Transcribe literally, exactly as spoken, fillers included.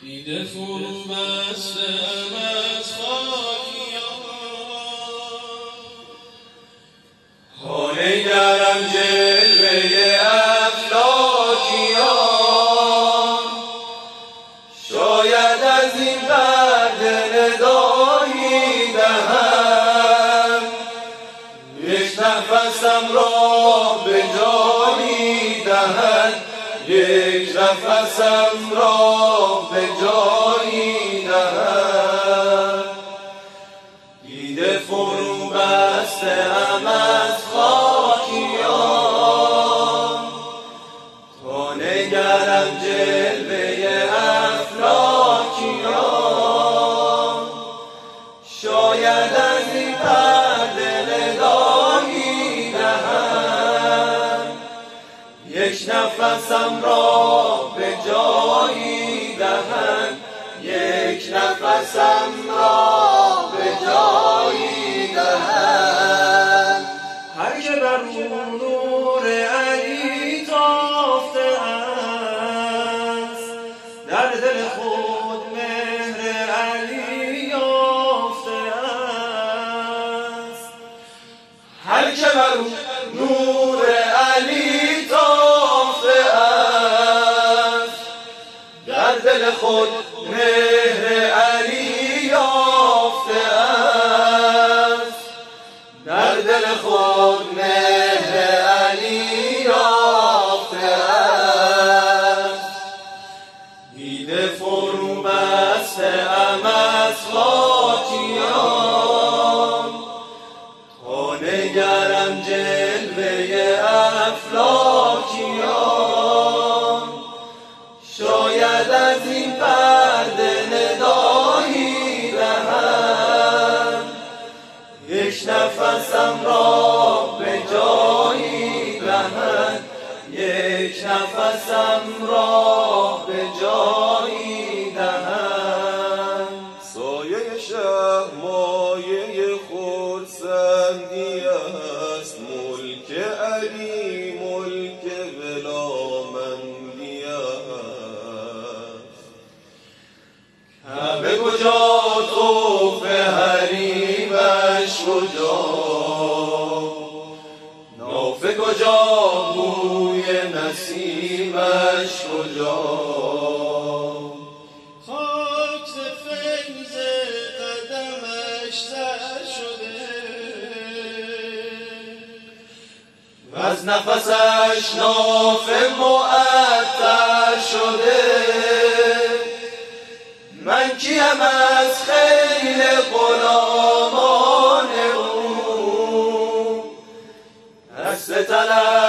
دیده فرو بسته‌ام از خاکیان، ها نگرم جلوه افلاکیان. شاید از این پرده ندایی دهم، یک نفسم را به جایی دهد، یک نفسم را به جایی دهد. دیده فرو بسته‌ام از خاکیان، تا نگرم جلوه افلاکیان. شاید از این پرده ندایی دهم، یک نفسم را به جایی دهند، یک نفسم را به جایی دهند. هر که بر نور علی تافته است، در دل خود مهر علی یافته است. هر که بر نور علی تافته است، در دل خود مهر علی یافته است، در دل خود مهر علی یافته است. دیده فرو بسته‌ام از خاکیان، تا نگرم جلوه افلاکیان. شاید از این پرده ندایی دهم، یک نفسم را به جایی دهد، یک نفسم را به جایی دهد. سایه شه مایه خرسندی است، ملک علی ملک ولامندی است. کعبه کجا طوف حریمش کجا، نافه کجا بوی نسیمش کجا. خاک ز فیض قدمش زر شده، وز نفسش نافه معطر شده. من کیم از خیل غلامان او، دست طلب